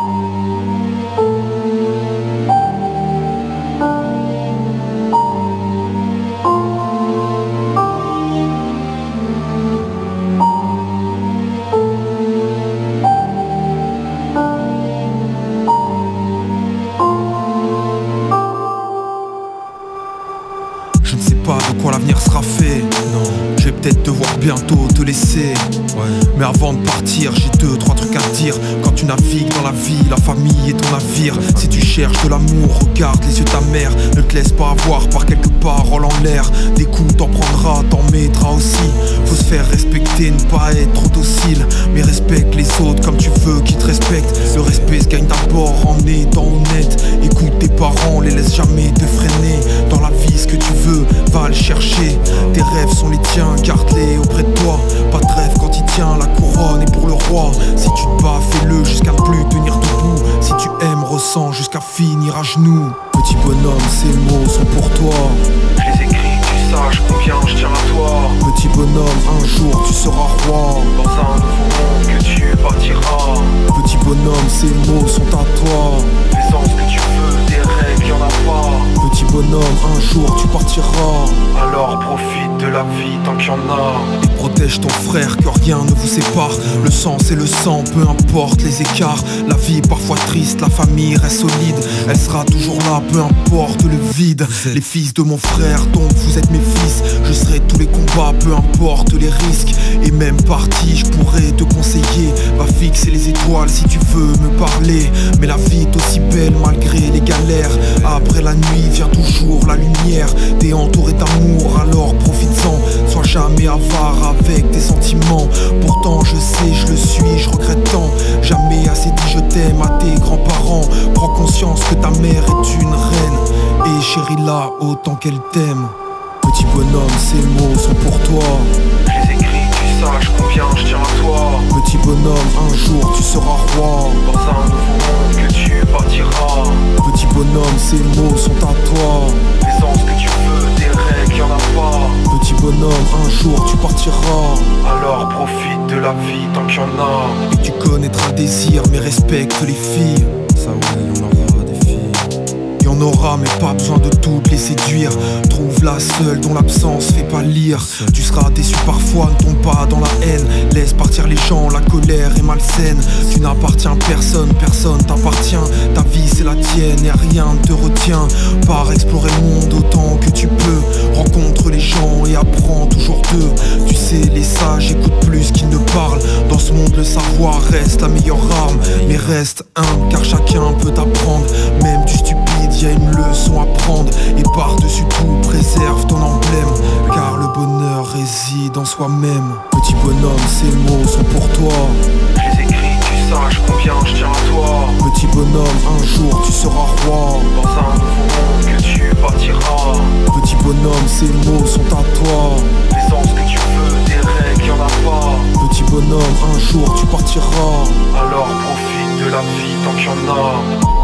Je ne sais pas de quoi l'avenir sera fait. Non, je vais peut-être devoir bientôt te laisser. Mais avant de partir, j'ai 2-3 trucs à te dire. Quand tu navigues dans la vie, la famille est ton navire. Si tu cherches de l'amour, regarde les yeux de ta mère. Ne te laisse pas avoir par quelques paroles en l'air. Des coups t'en prendras, t'en mettras aussi. Faut se faire respecter, ne pas être trop docile. Mais respecte les autres comme tu veux qu'ils te respectent. Le respect se gagne d'abord en étant honnête. Écoute tes parents, les laisse jamais te freiner. Dans la vie, ce que tu veux, va le chercher. Tes rêves sont les tiens, garde-les auprès de toi. Pas de rêve quand il tient, la couronne est pour le roi. Si tu te bats, fais-le jusqu'à ne plus tenir debout. Si tu aimes, ressens jusqu'à finir à genoux. Petit bonhomme, ces mots sont pour toi. Je les écris, que tu saches combien je tiens à toi. Petit bonhomme, un jour tu seras roi. Dans un nouveau monde que tu bâtiras. Petit bonhomme, ces mots sont à toi. Fais-en ce que tu veux, des règles y'en a pas. Petit bonhomme, un jour tu partiras. Alors profite de la vie tant qu'il y en a. Et protège ton frère, que rien ne vous sépare. Le sang c'est le sang, peu importe les écarts. La vie est parfois triste, la famille reste solide. Elle sera toujours là, peu importe le vide. Les fils de mon frère, donc vous êtes mes fils. Je serai tous les combats, peu importe les risques. Et même parti, je pourrais te conseiller. Va fixer les étoiles si tu veux me parler. Mais la vie est aussi belle malgré les galères. Après la nuit vient toujours la lumière. T'es entouré d'amour, alors profites-en. Sois jamais avare avec tes sentiments. Pourtant je sais, je le suis, je regrette tant. Jamais assez dit je t'aime à tes grands-parents. Prends conscience que ta mère est une reine. Et chéris-la autant qu'elle t'aime. Petit bonhomme, ces mots sont pour toi. Je les écris, que tu saches combien je tiens à toi. Petit bonhomme, un jour tu seras roi. Dans un nouveau monde que tu bâtiras. Petit bonhomme, ces mots sont à toi. Fais-en ce que tu veux, des règles y'en a pas. Petit bonhomme, un jour tu partiras. Alors profite de la vie tant qu'il y en a. Et tu connaîtras le désir, mais respecte les filles. Ça ouais, y'en aura des filles. Y'en aura, mais pas besoin de toutes les séduire. Trouve la seule dont l'absence fait pas lire. Tu seras déçu parfois, ne tombe pas dans la haine. Laisse partir les gens, la colère est malsaine. Tu n'appartiens à personne, personne t'appartient. Ta vie c'est la tienne et rien ne te retient. Pars explorer le monde autant que tu peux. Rencontre les gens et apprends toujours d'eux. Tu sais, les sages écoutent plus qu'ils ne parlent. Dans ce monde le savoir reste la meilleure arme. Mais reste humble car chacun peut apprendre. Même du stupide, y a une leçon à prendre. Et par-dessus tout, préserve ton emblème. Car le bonheur réside en soi-même. Petit bonhomme, ces mots sont pour toi. Je les écris, que tu saches combien je tiens à toi. Petit bonhomme, un jour tu seras roi. Dans un nouveau monde que tu bâtiras. Petit bonhomme, ces mots sont à toi. Fais-en ce que tu veux, des règles y'en a pas. Petit bonhomme, un jour tu partiras. Alors profite de la vie tant qu'il y en a.